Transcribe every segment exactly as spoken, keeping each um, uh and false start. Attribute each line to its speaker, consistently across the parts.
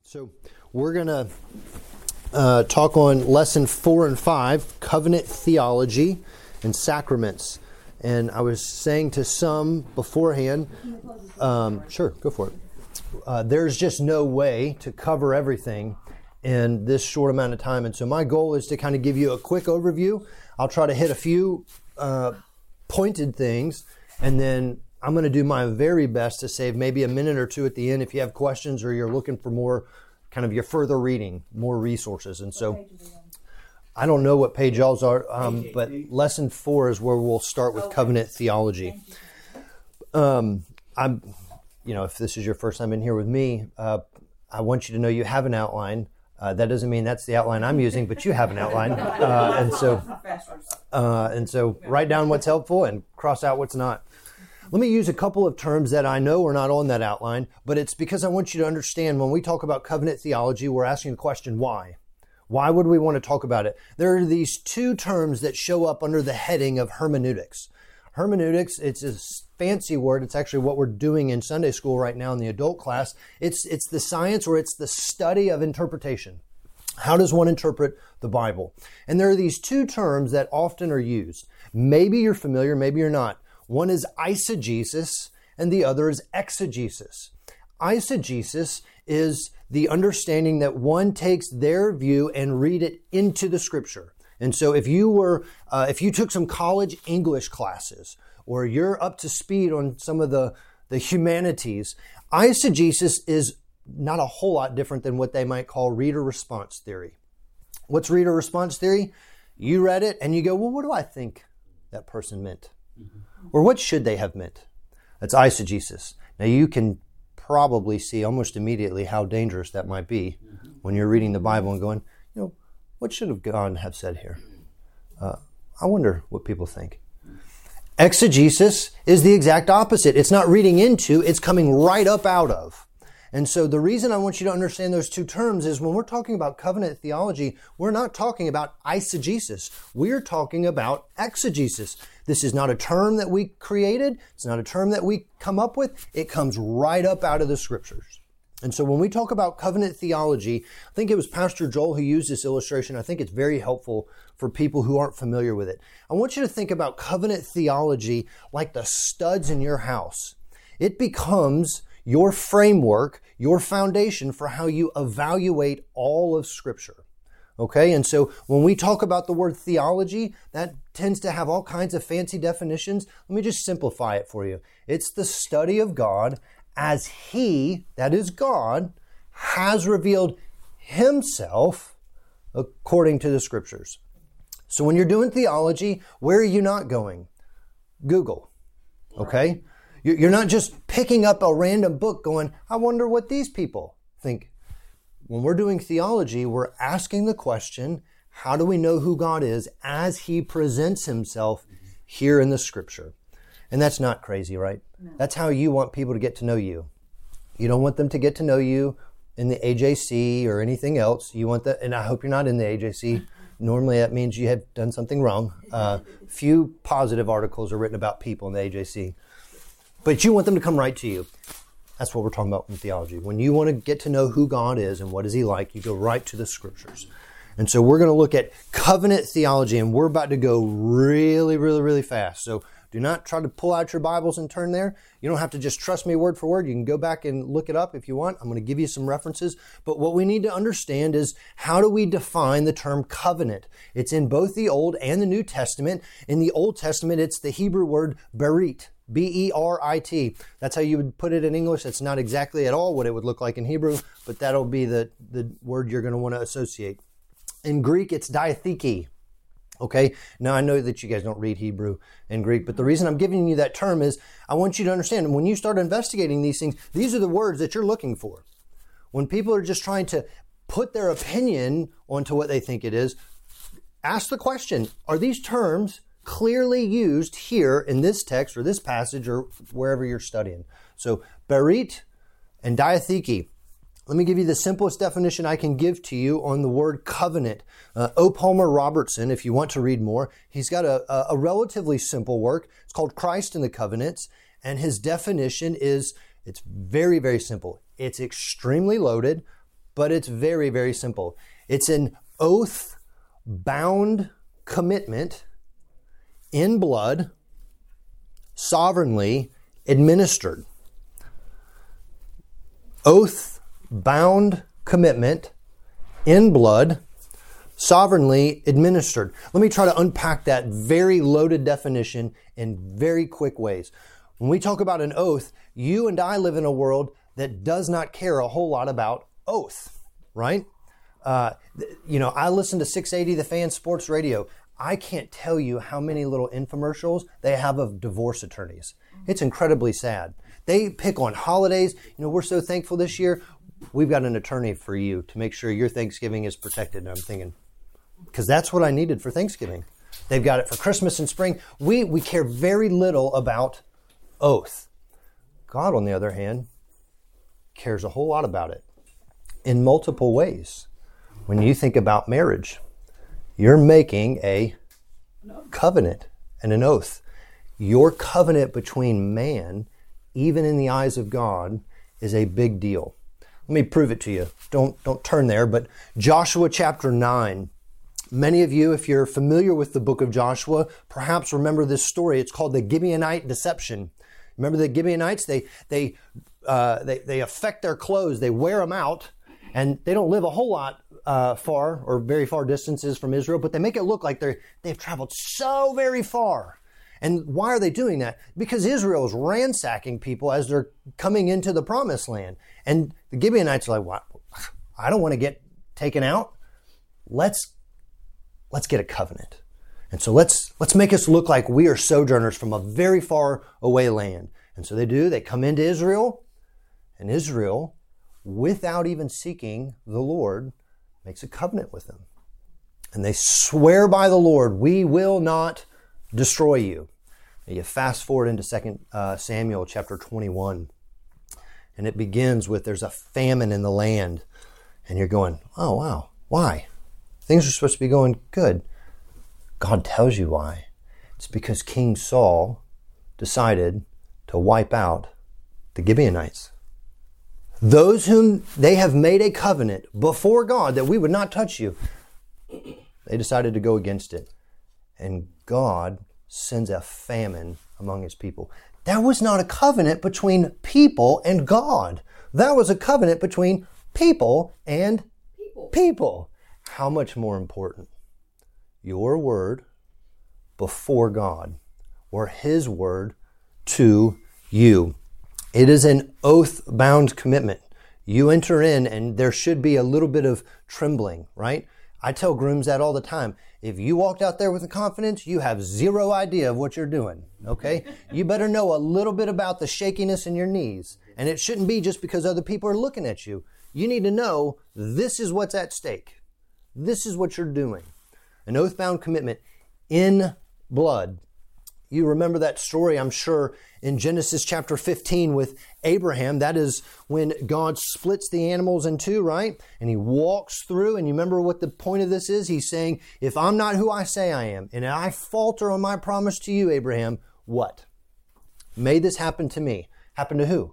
Speaker 1: So we're going to uh, talk on lesson four and five, covenant theology and sacraments. And I was saying to some beforehand, um, sure, go for it. Uh, there's just no way to cover everything in this short amount of time. And so my goal is to kind of give you a quick overview. I'll try to hit a few uh, pointed things, and then I'm going to do my very best to save maybe a minute or two at the end if you have questions or you're looking for more kind of your further reading, more resources. And so I don't know what page y'all's are, um, but lesson four is where we'll start with covenant theology. Um, I'm, you know, if this is your first time in here with me, uh, I want you to know you have an outline. Uh, that doesn't mean that's the outline I'm using, but you have an outline. Uh, and so, uh, and so write down what's helpful and cross out what's not. Let me use a couple of terms that I know are not on that outline, but it's because I want you to understand when we talk about covenant theology, we're asking the question, why? Why would we want to talk about it? There are these two terms that show up under the heading of hermeneutics. Hermeneutics, it's a fancy word. It's actually what we're doing in Sunday school right now in the adult class. It's, it's the science or it's the study of interpretation. How does one interpret the Bible? And there are these two terms that often are used. Maybe you're familiar, maybe you're not. One is eisegesis, and the other is exegesis. Eisegesis is the understanding that one takes their view and read it into the Scripture. And so if you were, uh, if you took some college English classes, or you're up to speed on some of the, the humanities, eisegesis is not a whole lot different than what they might call reader response theory. What's reader response theory? You read it and you go, well, what do I think that person meant? Mm-hmm. Or what should they have meant? That's eisegesis. Now you can probably see almost immediately how dangerous that might be mm-hmm. when you're reading the Bible and going, you know, what should have God have said here? Uh, I wonder what people think. Exegesis is the exact opposite. It's not reading into, it's coming right up out of. And so the reason I want you to understand those two terms is when we're talking about covenant theology, we're not talking about eisegesis. We're talking about exegesis. This is not a term that we created. It's not a term that we come up with. It comes right up out of the Scriptures. And so when we talk about covenant theology, I think it was Pastor Joel who used this illustration. I think it's very helpful for people who aren't familiar with it. I want you to think about covenant theology like the studs in your house. It becomes your framework, your foundation for how you evaluate all of Scripture. Okay, and so when we talk about the word theology, that tends to have all kinds of fancy definitions. Let me just simplify it for you. It's the study of God as He, that is God, has revealed Himself according to the Scriptures. So when you're doing theology, where are you not going? Google, okay? You're not just picking up a random book going, I wonder what these people think. When we're doing theology, we're asking the question, how do we know who God is as He presents Himself here in the Scripture? And that's not crazy, right? No. That's how you want people to get to know you. You don't want them to get to know you in the A J C or anything else. You want that, and I hope you're not in the A J C. Normally that means you have done something wrong. Uh, few positive articles are written about people in the A J C. But you want them to come right to you. That's what we're talking about in theology. When you want to get to know who God is and what is He like, you go right to the Scriptures. And so we're going to look at covenant theology, and we're about to go really, really, really fast. So do not try to pull out your Bibles and turn there. You don't have to just trust me word for word. You can go back and look it up if you want. I'm going to give you some references. But what we need to understand is, how do we define the term covenant? It's in both the Old and the New Testament. In the Old Testament, it's the Hebrew word berit. B E R I T. That's how you would put it in English. That's not exactly at all what it would look like in Hebrew, but that'll be the, the word you're going to want to associate. In Greek, it's diatheke. Okay? Now, I know that you guys don't read Hebrew and Greek, but the reason I'm giving you that term is I want you to understand, when you start investigating these things, these are the words that you're looking for. When people are just trying to put their opinion onto what they think it is, ask the question, are these terms clearly used here in this text or this passage or wherever you're studying? So berit and diatheke. Let me give you the simplest definition I can give to you on the word covenant. Uh, O. Palmer Robertson, if you want to read more, he's got a, a relatively simple work. It's called Christ and the Covenants. And his definition is, it's very, very simple. It's extremely loaded, but it's very, very simple. It's an oath-bound commitment in blood, sovereignly administered. Oath-bound commitment in blood, sovereignly administered. Let me try to unpack that very loaded definition in very quick ways. When we talk about an oath, you and I live in a world that does not care a whole lot about oath, right? Uh, you know, I listen to six eighty The Fan Sports Radio. I can't tell you how many little infomercials they have of divorce attorneys. It's incredibly sad. They pick on holidays. You know, we're so thankful this year. We've got an attorney for you to make sure your Thanksgiving is protected. And I'm thinking, because that's what I needed for Thanksgiving. They've got it for Christmas and spring. We we care very little about oath. God, on the other hand, cares a whole lot about it in multiple ways. When you think about marriage, you're making a covenant and an oath. Your covenant between man, even in the eyes of God, is a big deal. Let me prove it to you. Don't, don't turn there, but Joshua chapter nine. Many of you, if you're familiar with the book of Joshua, perhaps remember this story. It's called the Gibeonite deception. Remember the Gibeonites? They they uh, they they affect their clothes. They wear them out, and they don't live a whole lot uh, far or very far distances from Israel, but they make it look like they're they've traveled so very far. And why are they doing that? Because Israel is ransacking people as they're coming into the promised land. And the Gibeonites are like, "What? I don't want to get taken out. Let's let's get a covenant. And so let's let's make us look like we are sojourners from a very far away land." And so they do. They come into Israel, and Israel, without even seeking the Lord, makes a covenant with them. And they swear by the Lord, "We will not destroy you." And you fast forward into Second uh, Samuel chapter twenty-one, and it begins with there's a famine in the land, and you're going, "Oh wow, why? Things are supposed to be going good." God tells you why. It's because King Saul decided to wipe out the Gibeonites. Those whom they have made a covenant before God that we would not touch you, they decided to go against it. And God sends a famine among his people. That was not a covenant between people and God. That was a covenant between people and people. people. How much more important? Your word before God, or his word to you. It is an oath-bound commitment. You enter in, and there should be a little bit of trembling, right? I tell grooms that all the time. If you walked out there with a confidence, you have zero idea of what you're doing, okay? You better know a little bit about the shakiness in your knees. And it shouldn't be just because other people are looking at you. You need to know this is what's at stake. This is what you're doing. An oath-bound commitment in blood. You remember that story, I'm sure, in Genesis chapter fifteen with Abraham. That is when God splits the animals in two, right? And he walks through, and you remember what the point of this is? He's saying, if I'm not who I say I am, and I falter on my promise to you, Abraham, what? May this happen to me. Happen to who?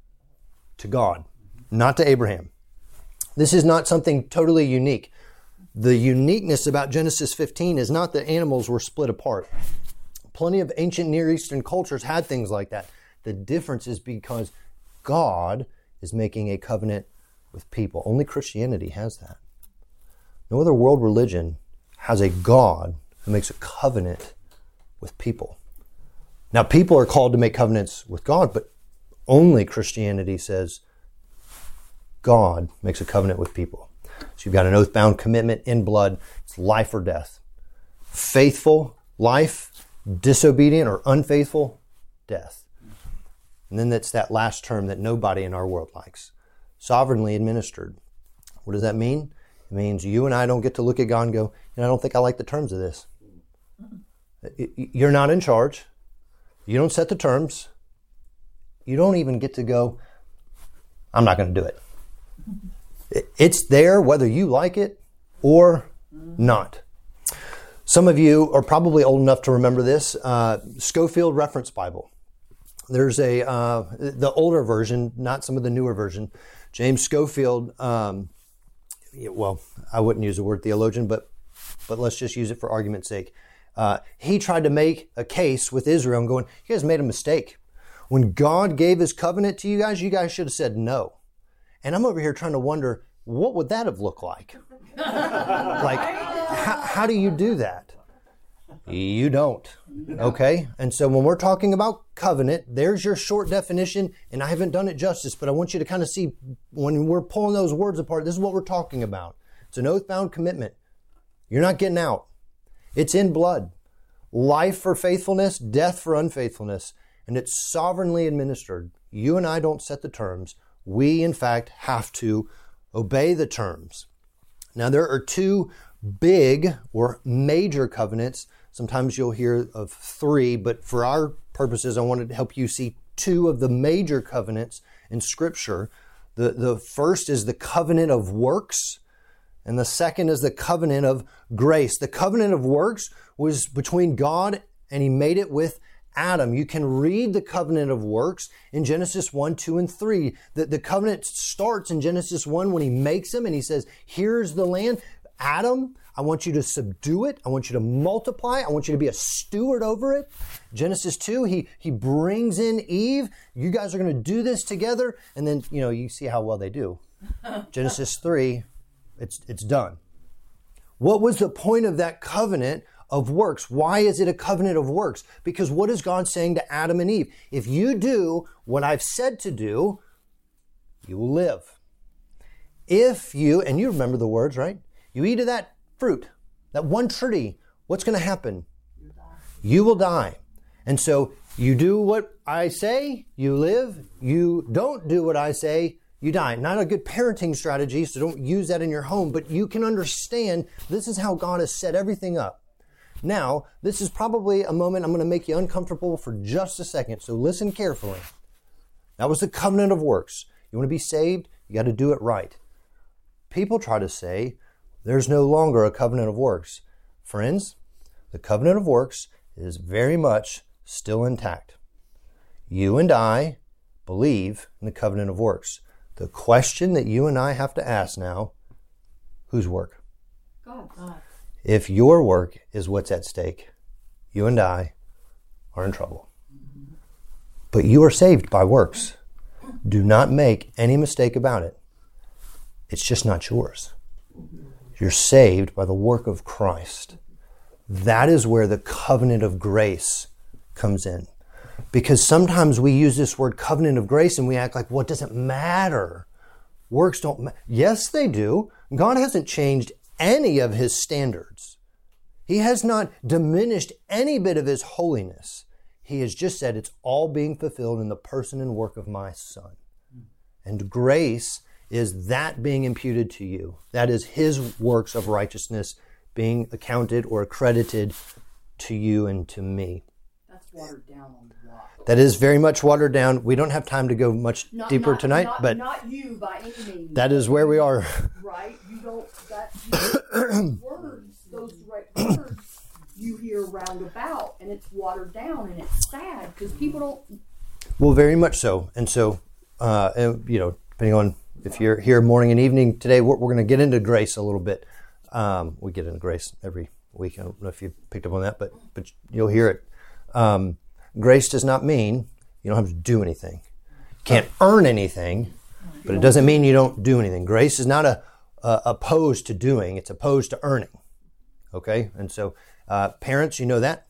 Speaker 1: To God, not to Abraham. This is not something totally unique. The uniqueness about Genesis fifteen is not that animals were split apart. Plenty of ancient Near Eastern cultures had things like that. The difference is because God is making a covenant with people. Only Christianity has that. No other world religion has a God who makes a covenant with people. Now, people are called to make covenants with God, but only Christianity says God makes a covenant with people. So you've got an oath-bound commitment in blood. It's life or death. Faithful, life. Disobedient or unfaithful, death. And then that's that last term that nobody in our world likes. Sovereignly administered. What does that mean? It means you and I don't get to look at God and go, you know, I don't think I like the terms of this. You're not in charge. You don't set the terms. You don't even get to go, I'm not going to do it. It's there whether you like it or not. Some of you are probably old enough to remember this, uh, Scofield Reference Bible. There's a, uh, the older version, not some of the newer version. James Scofield um, yeah, well, I wouldn't use the word theologian, but but let's just use it for argument's sake. Uh, he tried to make a case with Israel and going, you guys made a mistake. When God gave his covenant to you guys, you guys should have said no. And I'm over here trying to wonder, what would that have looked like? Like, how, how do you do that? You don't. Okay? And so when we're talking about covenant, there's your short definition, and I haven't done it justice, but I want you to kind of see when we're pulling those words apart, this is what we're talking about. It's an oath-bound commitment. You're not getting out. It's in blood. Life for faithfulness, death for unfaithfulness, and it's sovereignly administered. You and I don't set the terms. We, in fact, have to obey the terms. Now, there are two big or major covenants. Sometimes you'll hear of three, but for our purposes, I wanted to help you see two of the major covenants in Scripture. The, the first is the covenant of works, and the second is the covenant of grace. The covenant of works was between God, and he made it with Adam. You can read the covenant of works in Genesis one, two, and three. The, the covenant starts in Genesis one when he makes them, and he says, here's the land. Adam, I want you to subdue it. I want you to multiply. I want you to be a steward over it. Genesis two, he, he brings in Eve. You guys are going to do this together. And then, you know, you see how well they do. Genesis three, it's, it's done. What was the point of that covenant of works? Why is it a covenant of works? Because what is God saying to Adam and Eve? If you do what I've said to do, you will live. If you, and you remember the words, right? You eat of that fruit, that one tree, what's going to happen? You, you will die. And so you do what I say, you live. You don't do what I say, you die. Not a good parenting strategy, so don't use that in your home, but you can understand this is how God has set everything up. Now, this is probably a moment I'm going to make you uncomfortable for just a second, so listen carefully. That was the covenant of works. You want to be saved? You got to do it right. People try to say there's no longer a covenant of works. Friends, the covenant of works is very much still intact. You and I believe in the covenant of works. The question that you and I have to ask now, whose work?
Speaker 2: God. God.
Speaker 1: If your work is what's at stake, you and I are in trouble. But you are saved by works. Do not make any mistake about it. It's just not yours. You're saved by the work of Christ. That is where the covenant of grace comes in. Because sometimes we use this word covenant of grace and we act like, well, it doesn't matter. Works don't matter. Yes, they do. God hasn't changed any of his standards. He has not diminished any bit of his holiness. He has just said it's all being fulfilled in the person and work of my Son. And grace is that being imputed to you. That is his works of righteousness being accounted or accredited to you and to me.
Speaker 2: That's watered down a lot.
Speaker 1: That is very much watered down. We don't have time to go much
Speaker 2: Not,
Speaker 1: deeper
Speaker 2: not,
Speaker 1: tonight,
Speaker 2: not,
Speaker 1: but
Speaker 2: not you by any means.
Speaker 1: that is where we are.
Speaker 2: Right? You don't, that, you, words, those right words you hear roundabout, and it's watered down, and it's sad, because people don't...
Speaker 1: Well, very much so. And so, uh, and, you know, depending on if you're here morning and evening today, we're, we're going to get into grace a little bit. Um, we get into grace every week. I don't know if you picked up on that, but but you'll hear it. Um, grace does not mean you don't have to do anything. You can't earn anything, but it doesn't mean you don't do anything. Grace is not a, a opposed to doing; it's opposed to earning. Okay, and so uh, parents, you know that.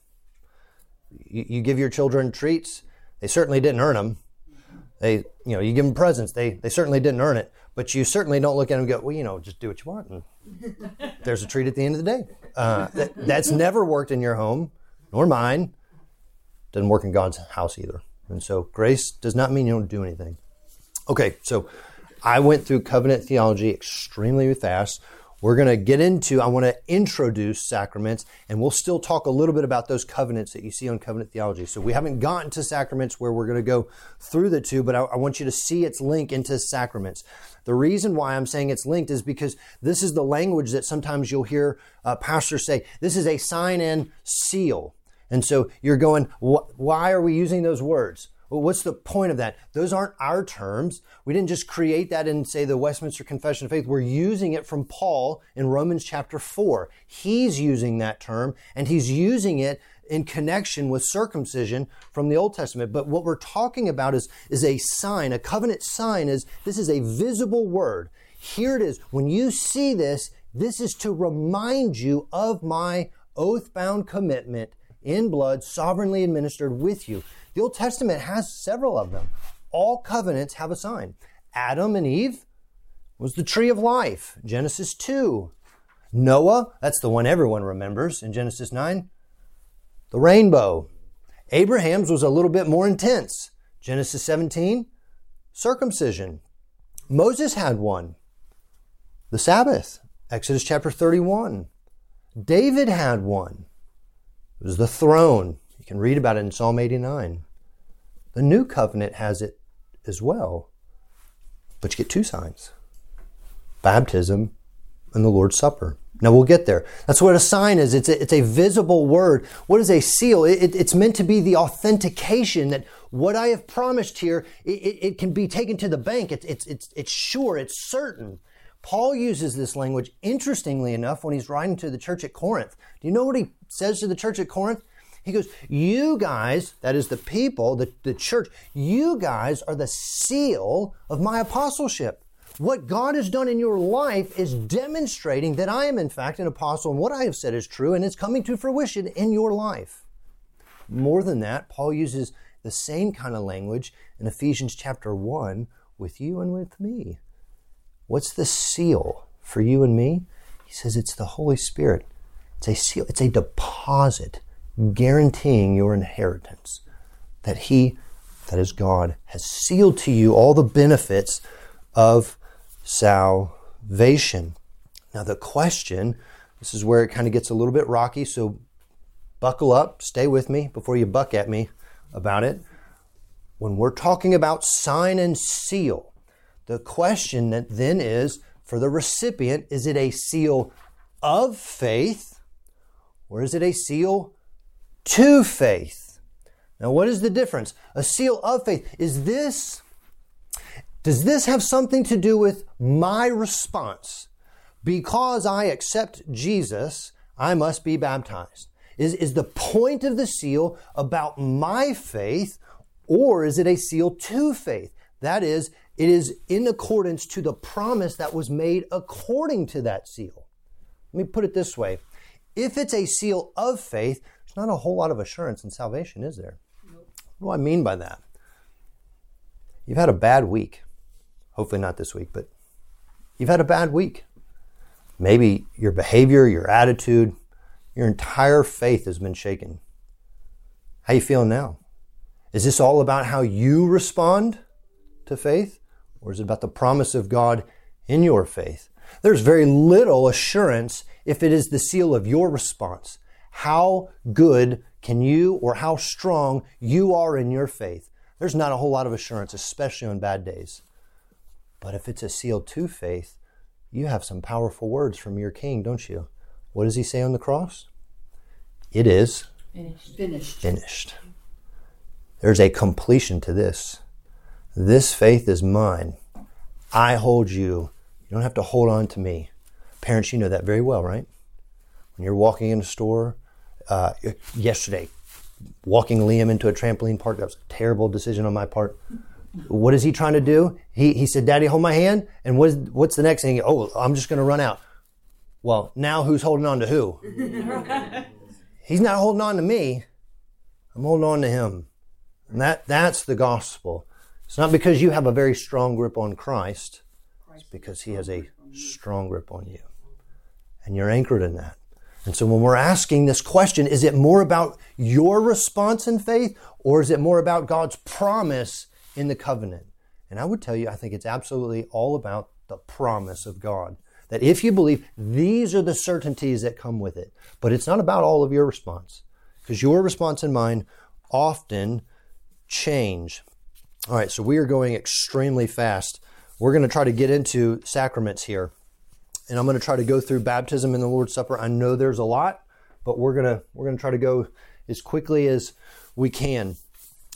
Speaker 1: You, you give your children treats; they certainly didn't earn them. They, you know, you give them presents; they they certainly didn't earn it. But you certainly don't look at them and go, well, you know, just do what you want, and there's a treat at the end of the day. Uh, that, that's never worked in your home, nor mine. Doesn't work in God's house either. And so grace does not mean you don't do anything. Okay, so I went through covenant theology extremely fast. We're going to get into, I want to introduce sacraments, and we'll still talk a little bit about those covenants that you see on covenant theology. So we haven't gotten to sacraments where we're going to go through the two, but I, I want you to see its link into sacraments. The reason why I'm saying it's linked is because this is the language that sometimes you'll hear uh, pastors say, this is a sign and seal. And so you're going, wh- why are we using those words? Well, what's the point of that? Those aren't our terms. We didn't just create that in, say, the Westminster Confession of Faith. We're using it from Paul in Romans chapter four. He's using that term, and he's using it in connection with circumcision from the Old Testament. But what we're talking about is, is a sign. A covenant sign is, this is a visible word. Here it is. When you see this, this is to remind you of my oath-bound commitment in blood, sovereignly administered with you. The Old Testament has several of them. All covenants have a sign. Adam and Eve was the tree of life, Genesis two. Noah, that's the one everyone remembers in Genesis nine. The rainbow. Abraham's was a little bit more intense. Genesis seventeen, circumcision. Moses had one. The Sabbath, Exodus chapter thirty-one. David had one. It was the throne. You can read about it in Psalm eighty-nine. The new covenant has it as well. But you get two signs. Baptism and the Lord's Supper. Now we'll get there. That's what a sign is. It's a, it's a visible word. What is a seal? It, it, it's meant to be the authentication that what I have promised here, it, it, it can be taken to the bank. It's, it's, it's, it's sure, it's certain. Paul uses this language, interestingly enough, when he's writing to the church at Corinth. Do you know what he says to the church at Corinth? He goes, you guys, that is the people, the, the church, you guys are the seal of my apostleship. What God has done in your life is demonstrating that I am in fact an apostle, and what I have said is true, and it's coming to fruition in your life. More than that, Paul uses the same kind of language in Ephesians chapter one with you and with me. What's the seal for you and me? He says it's the Holy Spirit. It's a seal. It's a deposit guaranteeing your inheritance. That He, that is God, has sealed to you all the benefits of salvation. Now the question, this is where it kind of gets a little bit rocky, so buckle up, stay with me before you buck at me about it. When we're talking about sign and seal, the question that then is, for the recipient, is it a seal of faith or is it a seal to faith? Now, what is the difference? A seal of faith, is this, does this have something to do with my response? Because I accept Jesus, I must be baptized. Is, is the point of the seal about my faith, or is it a seal to faith? That is, it is in accordance to the promise that was made according to that seal. Let me put it this way. If it's a seal of faith, there's not a whole lot of assurance in salvation, is there? Nope. What do I mean by that? You've had a bad week. Hopefully not this week, but you've had a bad week. Maybe your behavior, your attitude, your entire faith has been shaken. How you feeling now? Is this all about how you respond to faith? Or is it about the promise of God in your faith? There's very little assurance if it is the seal of your response. How good can you, or how strong you are in your faith? There's not a whole lot of assurance, especially on bad days. But if it's a seal to faith, you have some powerful words from your King, don't you? What does He say on the cross? It is
Speaker 2: finished. Finished.
Speaker 1: Finished. There's a completion to this. This faith is mine. I hold you. You don't have to hold on to me. Parents, you know that very well, right? When you're walking in a store, uh, yesterday, walking Liam into a trampoline park, that was a terrible decision on my part. What is he trying to do? He he said, Daddy, hold my hand. And what's, what's the next thing? Oh, I'm just going to run out. Well, now who's holding on to who? He's not holding on to me. I'm holding on to him. And that that's the gospel. It's not because you have a very strong grip on Christ. It's because He has a strong grip on you. And you're anchored in that. And so when we're asking this question, is it more about your response in faith, or is it more about God's promise in the covenant? And I would tell you, I think it's absolutely all about the promise of God. That if you believe, these are the certainties that come with it. But it's not about all of your response. Because your response and mine often change. All right, so we are going extremely fast. We're going to try to get into sacraments here. And I'm going to try to go through baptism and the Lord's Supper. I know there's a lot, but we're going to we're going to try to go as quickly as we can.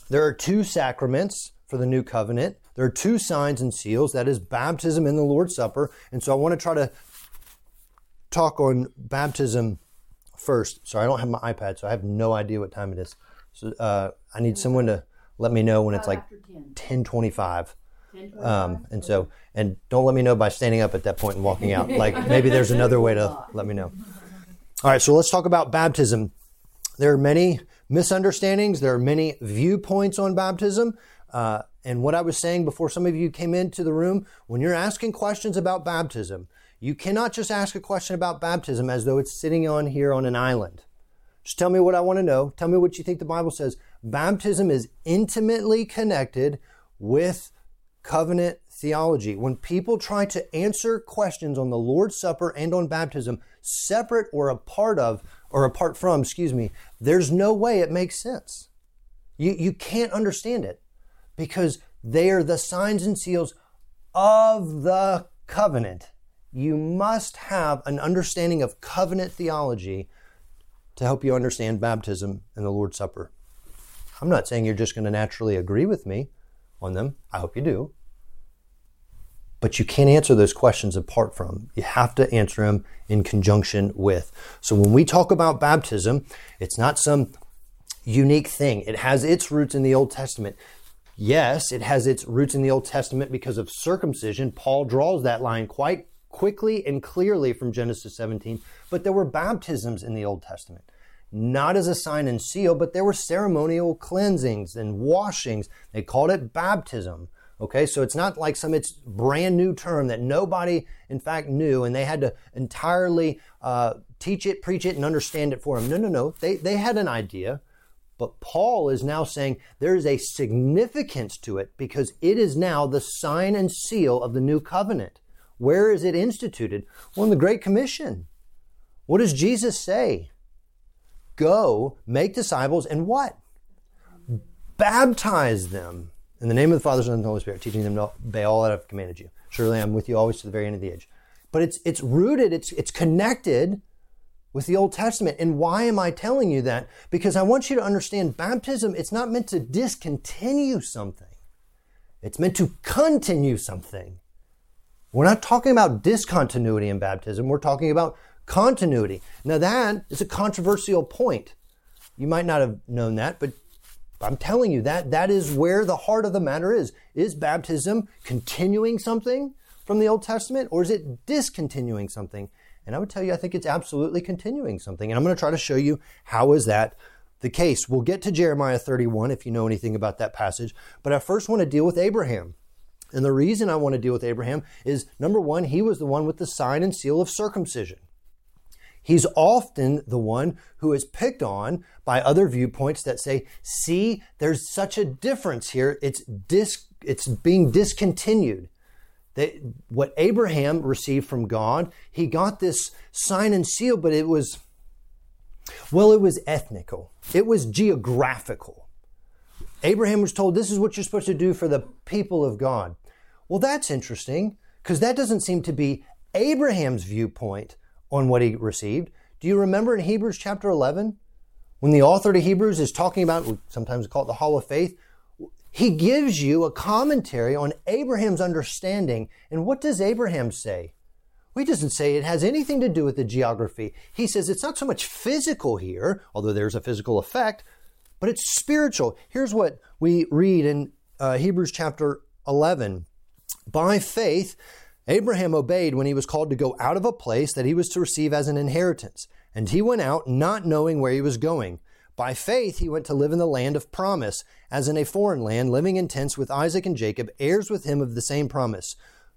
Speaker 1: there are two sacraments for the new covenant. There are two signs and seals. That is baptism and the Lord's Supper. And so I want to try to talk on baptism first. Sorry, I don't have my iPad, so I have no idea what time it is. So uh, I need someone to let me know when it's like ten twenty-five. Um, and so, and don't let me know by standing up at that point and walking out. Like maybe there's another way to let me know. All right, so let's talk about baptism. There are many misunderstandings. There are many viewpoints on baptism. Uh, and what I was saying before some of you came into the room, when you're asking questions about baptism, you cannot just ask a question about baptism as though it's sitting on here on an island. Just tell me what I want to know. Tell me what you think the Bible says. Baptism is intimately connected with covenant theology. When people try to answer questions on the Lord's Supper and on baptism, separate or a part of, or apart from, excuse me, there's no way it makes sense. You, you can't understand it because they are the signs and seals of the covenant. You must have an understanding of covenant theology to help you understand baptism and the Lord's Supper. I'm not saying you're just going to naturally agree with me on them. I hope you do. But you can't answer those questions apart from. You have to answer them in conjunction with. So when we talk about baptism, it's not some unique thing. It has its roots in the Old Testament. Yes, it has its roots in the Old Testament because of circumcision. Paul draws that line quite quickly and clearly from Genesis seventeen. But there were baptisms in the Old Testament. Not as a sign and seal, but there were ceremonial cleansings and washings. They called it baptism. Okay, so it's not like some it's brand new term that nobody, in fact, knew, and they had to entirely uh, teach it, preach it, and understand it for them. No, no, no. They they had an idea, but Paul is now saying there is a significance to it because it is now the sign and seal of the new covenant. Where is it instituted? Well, in the Great Commission. What does Jesus say? Go, make disciples, and what? Baptize them. In the name of the Father, Son, and the Holy Spirit, teaching them to obey all that I've commanded you. Surely I'm with you always to the very end of the age. But it's it's rooted, it's it's connected with the Old Testament. And why am I telling you that? Because I want you to understand baptism, it's not meant to discontinue something. It's meant to continue something. We're not talking about discontinuity in baptism. We're talking about continuity. Now that is a controversial point. You might not have known that, but I'm telling you that that is where the heart of the matter is. Is baptism continuing something from the Old Testament, or is it discontinuing something? And I would tell you, I think it's absolutely continuing something. And I'm going to try to show you how is that the case. We'll get to Jeremiah thirty-one if you know anything about that passage. But I first want to deal with Abraham. And the reason I want to deal with Abraham is, number one, he was the one with the sign and seal of circumcision. He's often the one who is picked on by other viewpoints that say, see, there's such a difference here. It's dis, it's being discontinued. They, what Abraham received from God, he got this sign and seal, but it was, well, it was ethnical. It was geographical. Abraham was told, this is what you're supposed to do for the people of God. Well, that's interesting, because that doesn't seem to be Abraham's viewpoint on what he received. Do you remember in Hebrews chapter eleven, when the author to Hebrews is talking about, we sometimes call it the Hall of Faith, he gives you a commentary on Abraham's understanding. And what does Abraham say? Well, he doesn't say it has anything to do with the geography. He says it's not so much physical here, although there's a physical effect, but it's spiritual. Here's what we read in uh, Hebrews chapter eleven. By faith, Abraham obeyed when he was called to go out of a place that he was to receive as an inheritance. And he went out not knowing where he was going. By faith, he went to live in the land of promise, as in a foreign land, living in tents with Isaac and Jacob, heirs with him of the same promise.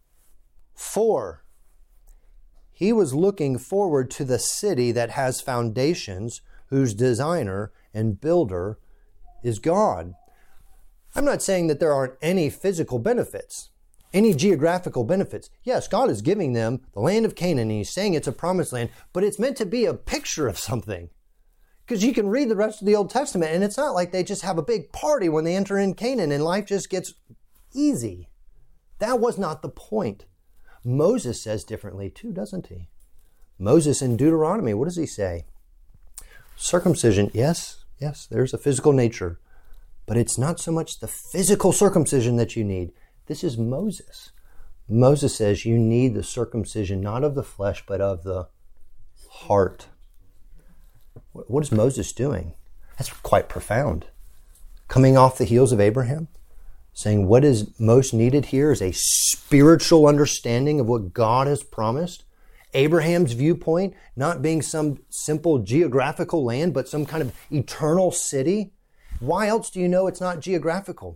Speaker 1: For he was looking forward to the city that has foundations, whose designer and builder is God. I'm not saying that there aren't any physical benefits. Any geographical benefits. Yes, God is giving them the land of Canaan, and he's saying it's a promised land, but it's meant to be a picture of something. Because you can read the rest of the Old Testament, and it's not like they just have a big party when they enter in Canaan and life just gets easy. That was not the point. Moses says differently too, doesn't he? Moses in Deuteronomy, what does he say? Circumcision, yes, yes, there's a physical nature. But it's not so much the physical circumcision that you need. This is Moses. Moses says you need the circumcision not of the flesh, but of the heart. What is Moses doing? That's quite profound. Coming off the heels of Abraham, saying what is most needed here is a spiritual understanding of what God has promised. Abraham's viewpoint, not being some simple geographical land, but some kind of eternal city. Why else do you know it's not geographical?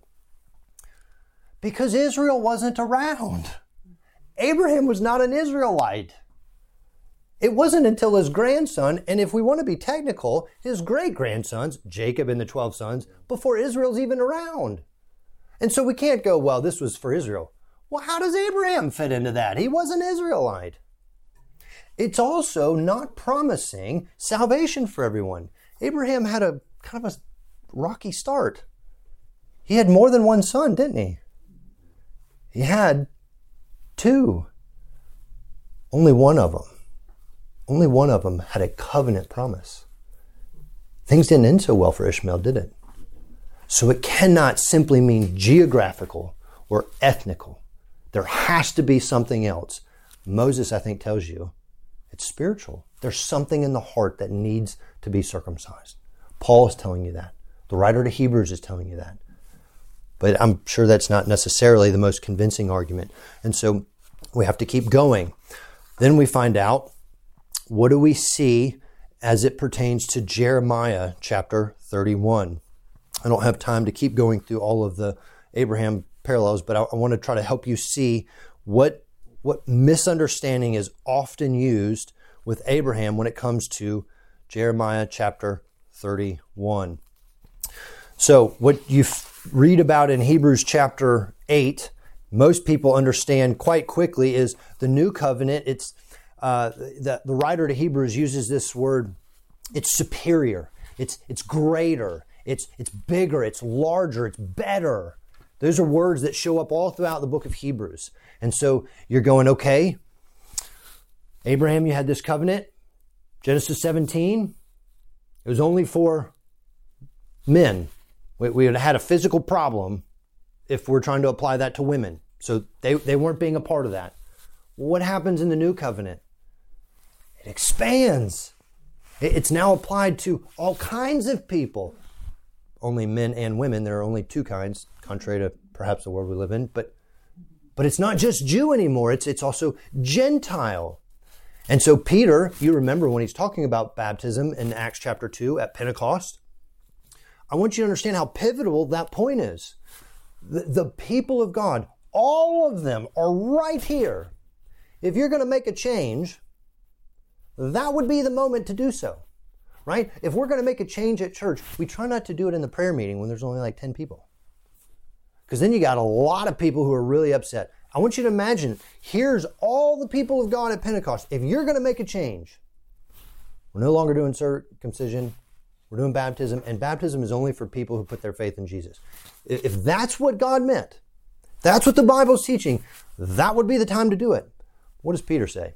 Speaker 1: Because Israel wasn't around. Abraham was not an Israelite. It wasn't until his grandson, and if we want to be technical, his great-grandsons, Jacob and the twelve sons, before Israel's even around. And so we can't go, well, this was for Israel. Well, how does Abraham fit into that? He was an Israelite. It's also not promising salvation for everyone. Abraham had a kind of a rocky start. He had more than one son, didn't he? He had two. Only one of them. Only one of them had a covenant promise. Things didn't end so well for Ishmael, did it? So it cannot simply mean geographical or ethnical. There has to be something else. Moses, I think, tells you it's spiritual. There's something in the heart that needs to be circumcised. Paul is telling you that. The writer to Hebrews is telling you that. But I'm sure that's not necessarily the most convincing argument. And so we have to keep going. Then we find out, what do we see as it pertains to Jeremiah chapter thirty-one? I don't have time to keep going through all of the Abraham parallels, but I, I want to try to help you see what, what misunderstanding is often used with Abraham when it comes to Jeremiah chapter thirty-one. So what you f- read about in Hebrews chapter eight, most people understand quite quickly is the new covenant. It's uh, the, the writer to Hebrews uses this word. It's superior. It's it's greater. It's it's bigger. It's larger. It's better. Those are words that show up all throughout the book of Hebrews. And so you're going, okay, Abraham, you had this covenant. Genesis seventeen, it was only for men. We, we would have had a physical problem if we're trying to apply that to women. So they, they weren't being a part of that. What happens in the new covenant? It expands. It, it's now applied to all kinds of people. Only men and women. There are only two kinds, contrary to perhaps the world we live in. But but it's not just Jew anymore. It's it's also Gentile. And so Peter, you remember when he's talking about baptism in Acts chapter two at Pentecost, I want you to understand how pivotal that point is. The, the people of God, all of them are right here. If you're going to make a change, that would be the moment to do so. Right? If we're going to make a change at church, we try not to do it in the prayer meeting when there's only like ten people. Because then you got a lot of people who are really upset. I want you to imagine, here's all the people of God at Pentecost. If you're going to make a change, we're no longer doing circumcision, we're doing baptism, and baptism is only for people who put their faith in Jesus. If that's what God meant, that's what the Bible's teaching, that would be the time to do it. What does Peter say?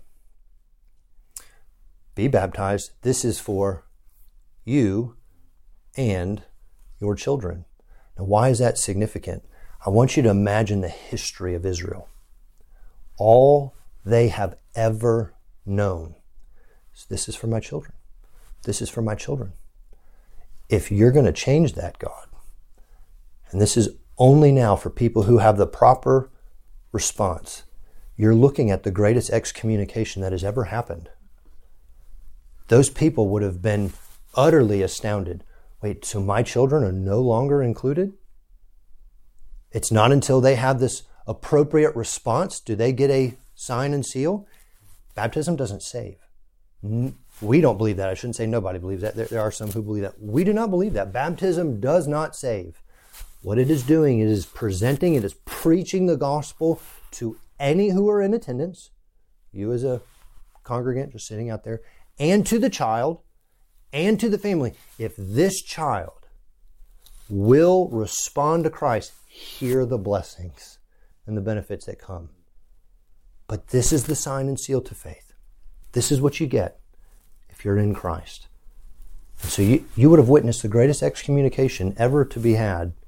Speaker 1: Be baptized. This is for you and your children. Now, why is that significant? I want you to imagine the history of Israel. All they have ever known. So this is for my children. This is for my children. If you're going to change that, God, and this is only now for people who have the proper response, you're looking at the greatest excommunication that has ever happened. Those people would have been utterly astounded. Wait, so my children are no longer included? It's not until they have this appropriate response do they get a sign and seal. Baptism doesn't save. We don't believe that. I shouldn't say nobody believes that. There, there are some who believe that. We do not believe that. Baptism does not save. What it is doing, it is presenting, it is preaching the gospel to any who are in attendance, you as a congregant just sitting out there, and to the child, and to the family. If this child will respond to Christ, hear the blessings and the benefits that come. But this is the sign and seal to faith. This is what you get if you're in Christ. And so you, you would have witnessed the greatest excommunication ever to be had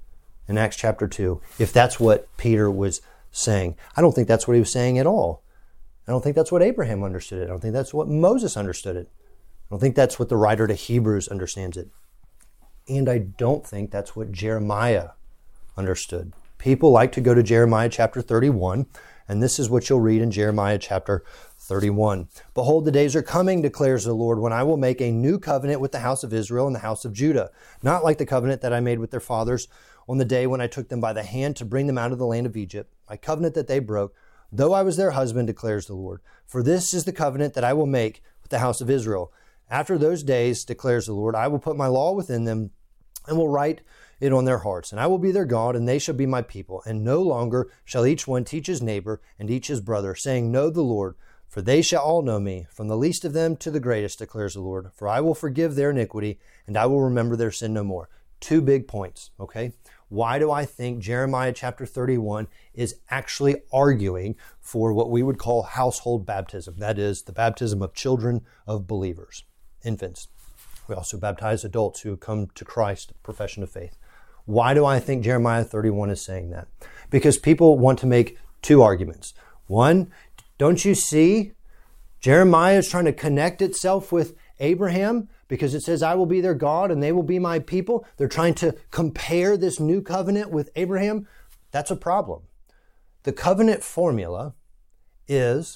Speaker 1: in Acts chapter two, if that's what Peter was saying. I don't think that's what he was saying at all. I don't think that's what Abraham understood it. I don't think that's what Moses understood it. I don't think that's what the writer to Hebrews understands it. And I don't think that's what Jeremiah understood. People like to go to Jeremiah chapter thirty-one, and this is what you'll read in Jeremiah chapter thirty-one. Behold, the days are coming, declares the Lord, when I will make a new covenant with the house of Israel and the house of Judah, not like the covenant that I made with their fathers on the day when I took them by the hand to bring them out of the land of Egypt, my covenant that they broke, though I was their husband, declares the Lord. For this is the covenant that I will make with the house of Israel. After those days, declares the Lord, I will put my law within them and will write it on their hearts. And I will be their God, and they shall be my people. And no longer shall each one teach his neighbor and each his brother, saying, Know the Lord, for they shall all know me, from the least of them to the greatest, declares the Lord. For I will forgive their iniquity, and I will remember their sin no more. Two big points, okay? Why do I think Jeremiah chapter thirty-one is actually arguing for what we would call household baptism? That is, the baptism of children of believers, infants. We also baptize adults who come to Christ, profession of faith. Why do I think Jeremiah thirty-one is saying that? Because people want to make two arguments. One, don't you see Jeremiah is trying to connect itself with Abraham because it says, I will be their God and they will be my people. They're trying to compare this new covenant with Abraham. That's a problem. The covenant formula is,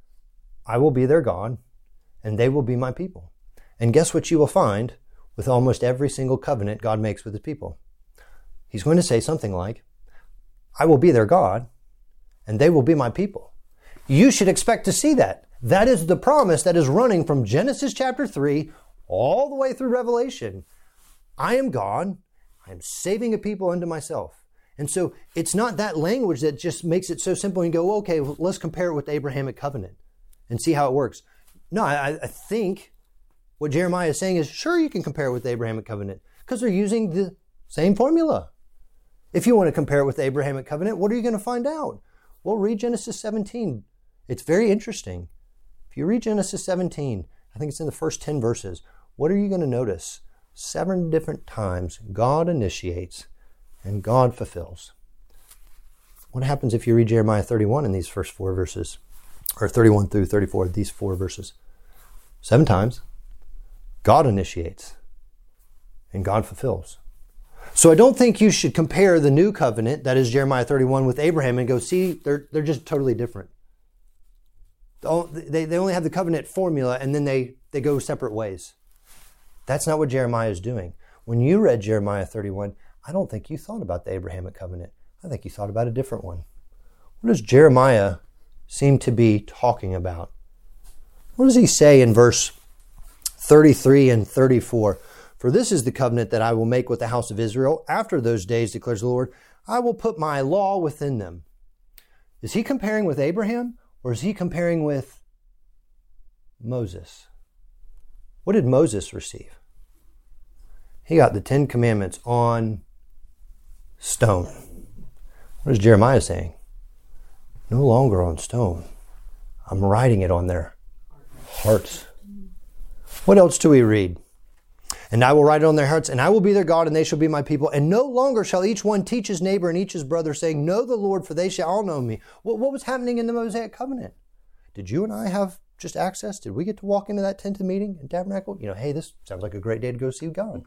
Speaker 1: I will be their God and they will be my people. And guess what you will find with almost every single covenant God makes with his people? He's going to say something like, I will be their God and they will be my people. You should expect to see that. That is the promise that is running from Genesis chapter three all the way through Revelation. I am God. I am saving a people unto myself. And so it's not that language that just makes it so simple and go, okay, well, let's compare it with the Abrahamic covenant and see how it works. No, I, I think what Jeremiah is saying is, sure, you can compare it with the Abrahamic covenant because they're using the same formula. If you want to compare it with the Abrahamic covenant, what are you going to find out? Well, read Genesis seventeen. It's very interesting. If you read Genesis seventeen, I think it's in the first ten verses, what are you going to notice? Seven different times God initiates and God fulfills. What happens if you read Jeremiah thirty-one in these first four verses? Or thirty-one through thirty-four, these four verses. Seven times God initiates and God fulfills. So I don't think you should compare the new covenant, that is Jeremiah thirty-one, with Abraham and go, see, they're, they're just totally different. They, they only have the covenant formula and then they, they go separate ways. That's not what Jeremiah is doing. When you read Jeremiah thirty-one, I don't think you thought about the Abrahamic covenant. I think you thought about a different one. What does Jeremiah seem to be talking about? What does he say in verse thirty-three and thirty-four? For this is the covenant that I will make with the house of Israel. After those days, declares the Lord, I will put my law within them. Is he comparing with Abraham or is he comparing with Moses? What did Moses receive? He got the Ten Commandments on stone. What is Jeremiah saying? No longer on stone. I'm writing it on their hearts. What else do we read? And I will write it on their hearts, and I will be their God, and they shall be my people. And no longer shall each one teach his neighbor and each his brother, saying, Know the Lord, for they shall all know me. What, what was happening in the Mosaic covenant? Did you and I have just access? Did we get to walk into that tent of meeting in Tabernacle? You know, hey, this sounds like a great day to go see God.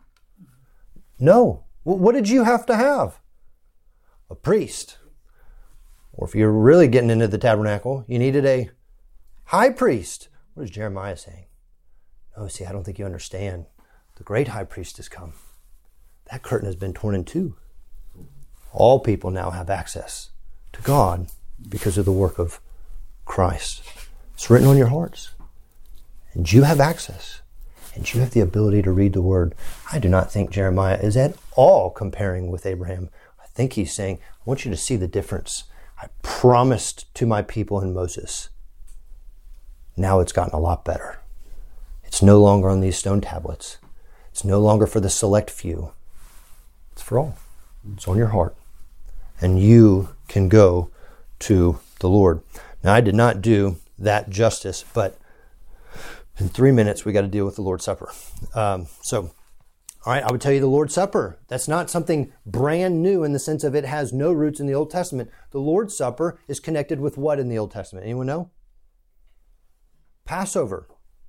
Speaker 1: No. What did you have to have? A priest. Or if you're really getting into the tabernacle, you needed a high priest. What is Jeremiah saying? No, see, I don't think you understand. The great high priest has come. That curtain has been torn in two. All people now have access to God because of the work of Christ. It's written on your hearts. And you have access. And you have the ability to read the word. I do not think Jeremiah is at all comparing with Abraham. I think he's saying, I want you to see the difference. I promised to my people in Moses. Now it's gotten a lot better. It's no longer on these stone tablets. It's no longer for the select few. It's for all. It's on your heart. And you can go to the Lord. Now, I did not do that justice, but in three minutes, we got to deal with the Lord's Supper. Um, so All right, I would tell you the Lord's Supper. That's not something brand new in the sense of it has no roots in the Old Testament. The Lord's Supper is connected with what in the Old Testament? Anyone know? Passover.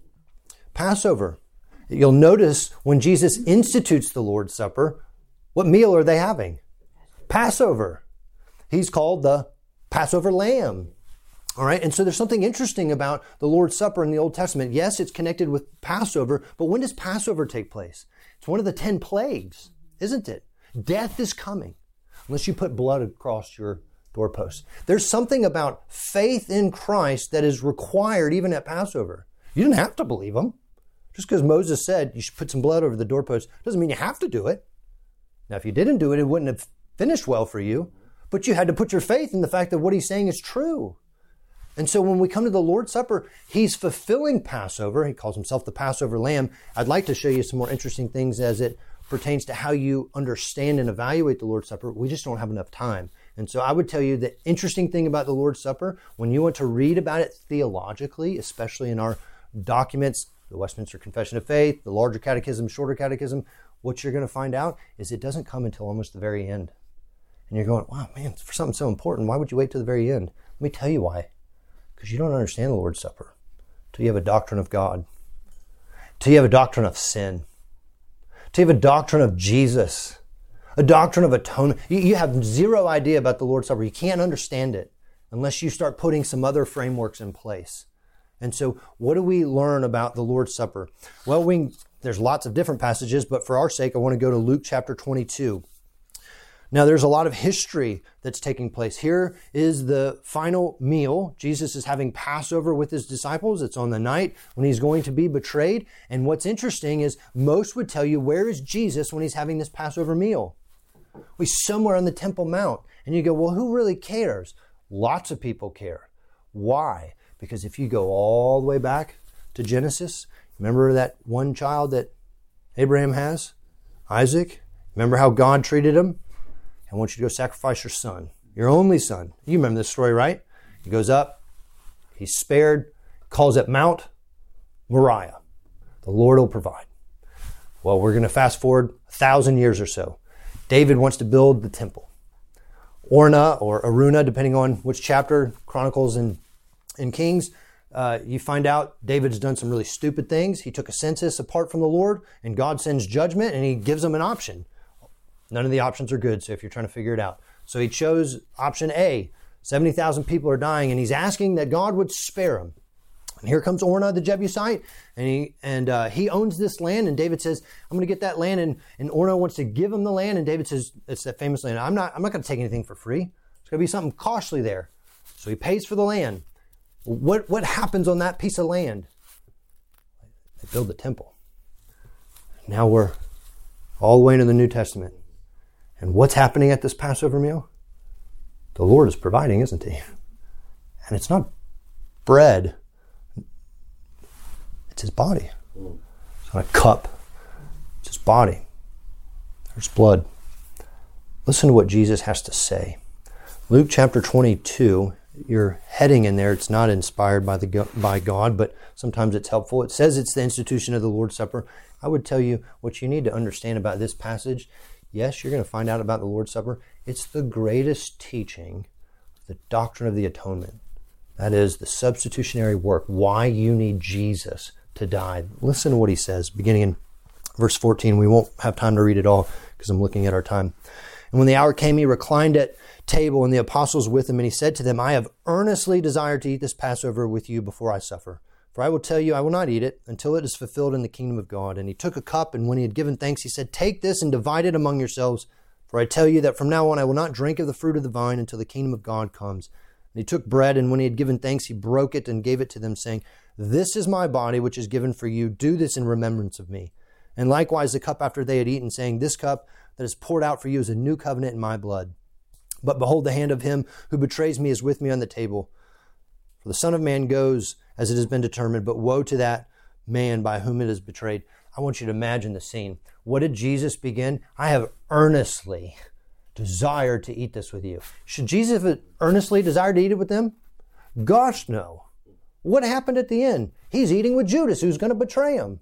Speaker 1: Passover. You'll notice when Jesus institutes the Lord's Supper, what meal are they having? Passover. He's called the Passover Lamb. All right, and so there's something interesting about the Lord's Supper in the Old Testament. Yes, it's connected with Passover, but when does Passover take place? It's one of the ten plagues, isn't it? Death is coming unless you put blood across your doorpost. There's something about faith in Christ that is required even at Passover. You didn't have to believe him. Just because Moses said you should put some blood over the doorpost doesn't mean you have to do it. Now, if you didn't do it, it wouldn't have finished well for you, but you had to put your faith in the fact that what he's saying is true. And so when we come to the Lord's Supper, he's fulfilling Passover. He calls himself the Passover Lamb. I'd like to show you some more interesting things as it pertains to how you understand and evaluate the Lord's Supper. We just don't have enough time. And so I would tell you the interesting thing about the Lord's Supper, when you want to read about it theologically, especially in our documents, the Westminster Confession of Faith, the larger catechism, shorter catechism, what you're going to find out is it doesn't come until almost the very end. And you're going, wow, man, for something so important, why would you wait till the very end? Let me tell you why. Because you don't understand the Lord's Supper till you have a doctrine of God, till you have a doctrine of sin, till you have a doctrine of Jesus, a doctrine of atonement. You, you have zero idea about the Lord's Supper. You can't understand it unless you start putting some other frameworks in place. And so what do we learn about the Lord's Supper? Well, we there's lots of different passages, but for our sake, I want to go to Luke chapter twenty-two. Now, there's a lot of history that's taking place. Here is the final meal. Jesus is having Passover with his disciples. It's on the night when he's going to be betrayed. And what's interesting is most would tell you, where is Jesus when he's having this Passover meal? Well, he's somewhere on the Temple Mount. And you go, well, who really cares? Lots of people care. Why? Because if you go all the way back to Genesis, remember that one child that Abraham has? Isaac? Remember how God treated him? I want you to go sacrifice your son, your only son. You remember this story, right? He goes up, he's spared, calls it Mount Moriah. The Lord will provide. Well, we're going to fast forward a thousand years or so. David wants to build the temple. Orna or Aruna, depending on which chapter, Chronicles and, and Kings, uh, you find out David's done some really stupid things. He took a census apart from the Lord, and God sends judgment, and he gives him an option. None of the options are good, so if you're trying to figure it out. So he chose option A. seventy thousand people are dying, and he's asking that God would spare them. And here comes Orna the Jebusite, and he and uh, he owns this land, and David says, I'm going to get that land, and, and Orna wants to give him the land, and David says, it's that famous land, I'm not, I'm not going to take anything for free. It's going to be something costly there. So he pays for the land. What, what happens on that piece of land? They build the temple. Now we're all the way into the New Testament. And what's happening at this Passover meal? The Lord is providing, isn't he? And it's not bread. It's his body. It's not a cup. It's his body. There's blood. Listen to what Jesus has to say. Luke chapter twenty-two, your heading in there, it's not inspired by the by God, but sometimes it's helpful. It says it's the institution of the Lord's Supper. I would tell you what you need to understand about this passage. Yes, you're going to find out about the Lord's Supper. It's the greatest teaching, the doctrine of the atonement. That is the substitutionary work, why you need Jesus to die. Listen to what he says, beginning in verse fourteen. We won't have time to read it all because I'm looking at our time. And when the hour came, he reclined at table and the apostles with him, and he said to them, I have earnestly desired to eat this Passover with you before I suffer. For I will tell you, I will not eat it until it is fulfilled in the kingdom of God. And he took a cup, and when he had given thanks, he said, take this and divide it among yourselves. For I tell you that from now on I will not drink of the fruit of the vine until the kingdom of God comes. And he took bread, and when he had given thanks, he broke it and gave it to them, saying, this is my body, which is given for you. Do this in remembrance of me. And likewise the cup after they had eaten, saying, this cup that is poured out for you is a new covenant in my blood. But behold, the hand of him who betrays me is with me on the table. For the Son of Man goes as it has been determined, but woe to that man by whom it is betrayed. I want you to imagine the scene. What did Jesus begin? I have earnestly desired to eat this with you. Should Jesus have earnestly desired to eat it with them? Gosh, no. What happened at the end? He's eating with Judas, who's going to betray him.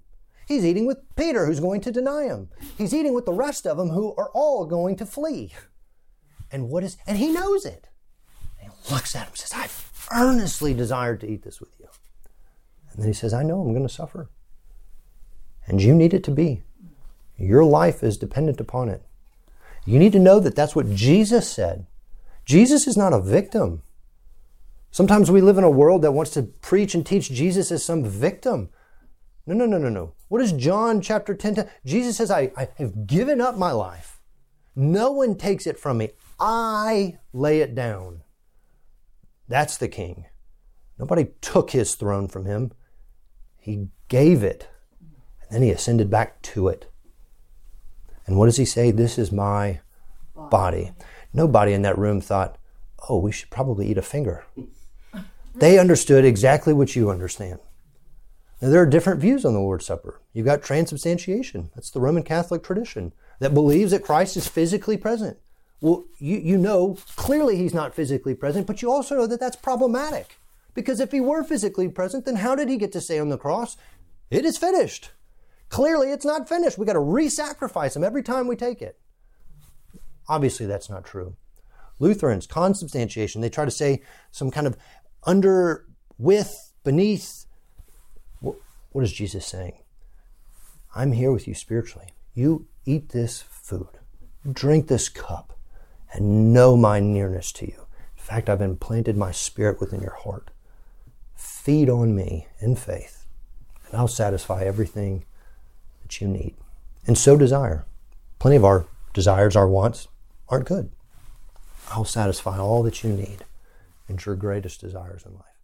Speaker 1: He's eating with Peter, who's going to deny him. He's eating with the rest of them who are all going to flee. And what is, and he knows it. And he looks at him and says, I earnestly desired to eat this with you. And then he says, I know I'm going to suffer. And you need it to be. Your life is dependent upon it. You need to know that that's what Jesus said. Jesus is not a victim. Sometimes we live in a world that wants to preach and teach Jesus as some victim. No, no, no, no, no. What is John chapter ten? ten? Jesus says, I, I have given up my life. No one takes it from me. I lay it down. That's the king. Nobody took his throne from him. He gave it. And then he ascended back to it. And what does he say? This is my body. Nobody in that room thought, oh, we should probably eat a finger. They understood exactly what you understand. Now, there are different views on the Lord's Supper. You've got transubstantiation. That's the Roman Catholic tradition that believes that Christ is physically present. Well, you, you know clearly he's not physically present, but you also know that that's problematic. Because if he were physically present, then how did he get to say on the cross, it is finished? Clearly it's not finished. We've got to re-sacrifice him every time we take it. Obviously that's not true. Lutherans, consubstantiation, they try to say some kind of under, with, beneath. What is Jesus saying? I'm here with you spiritually. You eat this food, drink this cup, and know my nearness to you. In fact, I've implanted my spirit within your heart. Feed on me in faith, and I'll satisfy everything that you need. And so desire. Plenty of our desires, our wants, aren't good. I'll satisfy all that you need and your greatest desires in life.